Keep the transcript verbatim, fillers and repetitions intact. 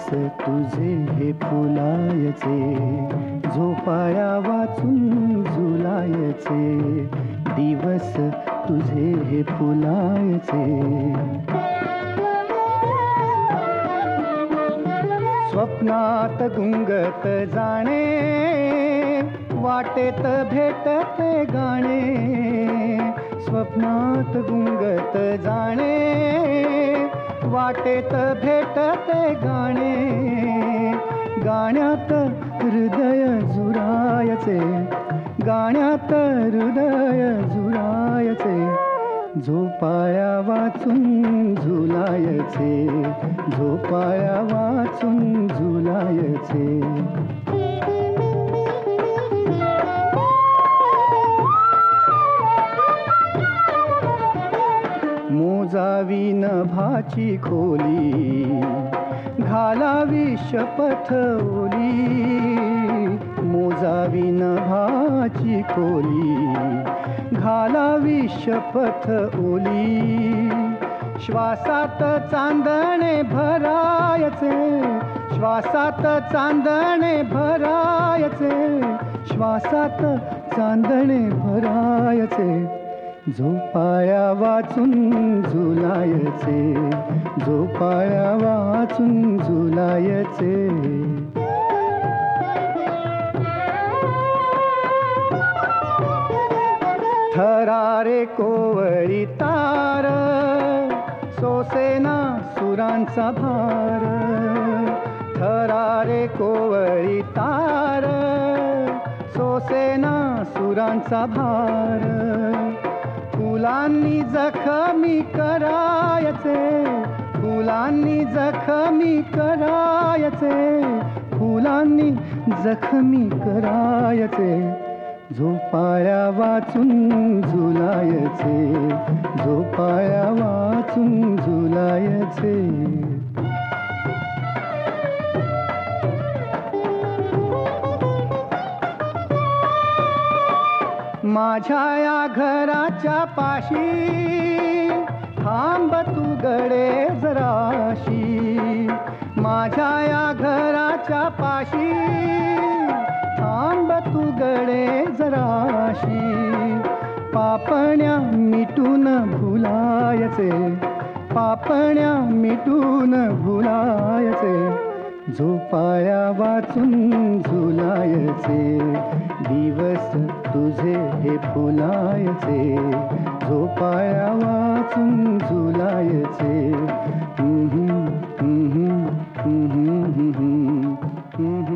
तुझे हे फुलायचे, झोपाळ्या वाचून झुलायचे, दिवस तुझे हे फुलायचे. स्वप्नात गुंगत जाणे, वाटेत भेटते गाणे, स्वप्नात गुंगत जाणे, वाटेत भेटते गाणे, गाण्यात हृदय झुरायचे, गाण्यात हृदय झुरायचे, झोपाळ्या वाचून झुलायचे, झोपाळ्या वाचून झुलायचे. मोजावी नभाची खोली, घालावी शपथ ओली, मोजावी नभाची खोली, घालावी शपथ ओली, श्वासात चांदणे भरायचे, श्वासात चांदणे भरायचे, श्वासात चांदणे भरायचे, झोपाळ्या वाचून झुलायचे, झोपाळ्या वाचून झुलायचे. थरारे कोवळी तार, सोसेना सुरांचा भार, थरारे कोवळी तार, सोसेना सुरांचा भार, फुलांनी जखमी करायचे, फुलांनी जखमी करायचे, फुलांनी जखमी करायचे, झोपाळ्या वाचून झुलायचे, झोपाळ्या वाचून झुलायचे. माझ्या या घराच्या पाशी थांब तू गडे जराशी, माझ्या या घराच्या पाशी थांब तू गडे जराशी, पापण्या मिटून भुलायचे, पापण्या मिटून भुलायचे, झोपाळ्या वाचून झुलायचे, दिवस तुझे हे फुलायचे, झोपाळ्या वाचून झुलायचे. हम्म हम्म हम्म हम्म हम्म हम्म.